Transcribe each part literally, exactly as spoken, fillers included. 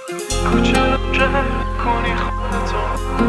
چرا کم کنی خودتو؟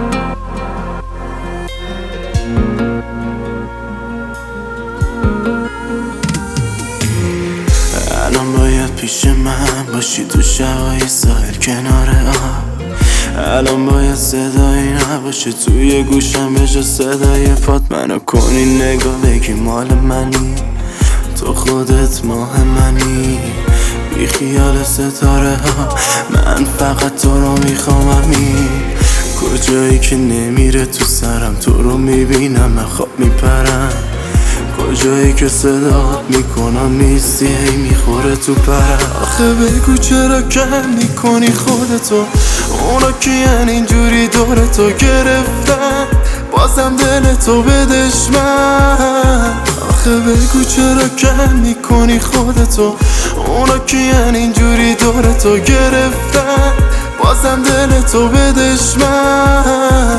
الان باید پیش من باشی تو شبای ساحل کنار آب. الان باید صدایی نباشه توی گوشم بجا صدای پات. منو کنی نگاه بگی مال منی، تو خودت ماه منی. بی خیال ستاره ها من فقط تو رو میخوام. همین کجایی که نمیره تو سرم تو رو میبینم من خواب میپرم. کجایی که صدات میکنم نیستی هی میخوره تو پرم. آخه بگو چرا کم میکنی خودتو؟ اونا کین اینجوری دورتو گرفتن بازم دلتو به دشمن. آخه بگو چرا کم میکنی خودتو؟ اونا کین اینجوری دورتو گرفتن بازم دلتو به دشمن.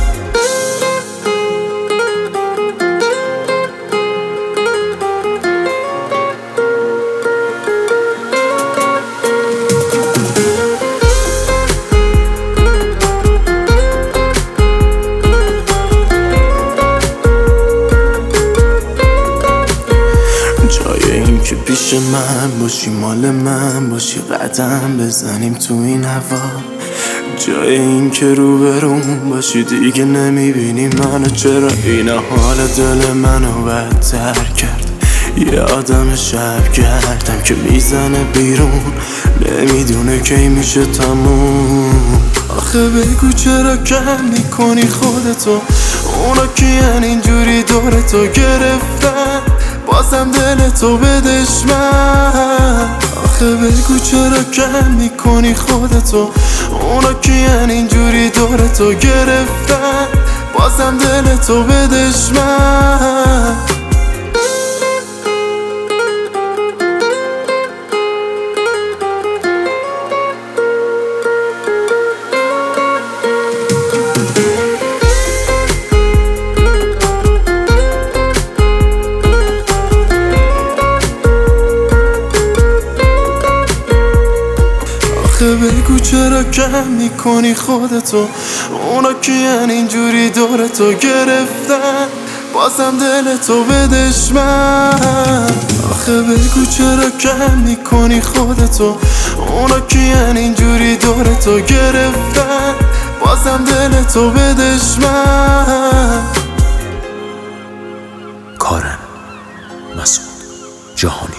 که پیش من باشی مال من باشی قدم بزنیم تو این هوا. جای این که روبرون باشی دیگه نمیبینی منو. چرا این حال دل منو بدتر کرد؟ یه آدم شب گردم که میزنه بیرون نمیدونه کی میشه تموم. آخه بگو چرا کم میکنی خودتو؟ اونا کین اینجوری دورتو گرفتن بازم دلتو به دشمن. آخه بگو چرا کم میکنی خودتو؟ اونا کین اینجوری دورتو گرفتن بازم دلتو به دشمن. بگو چرا کم میکنی خودتو؟ اونا کین اینجوری دورتو گرفتن بازم دلتو به دشمن. آخه بگو چرا کم میکنی خودتو؟ اونا کین اینجوری دورتو گرفتن بازم دلتو به دشمن. کارن مسعود جهانی.